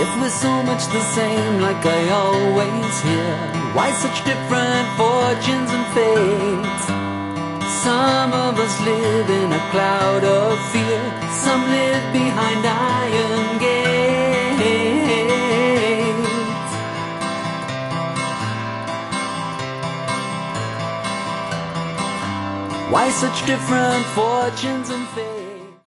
If we're so much the same like I always hear, why such different fortunes and fates? Some of us live in a cloud of fear, some live behind iron gates. Why such different fortunes and fates?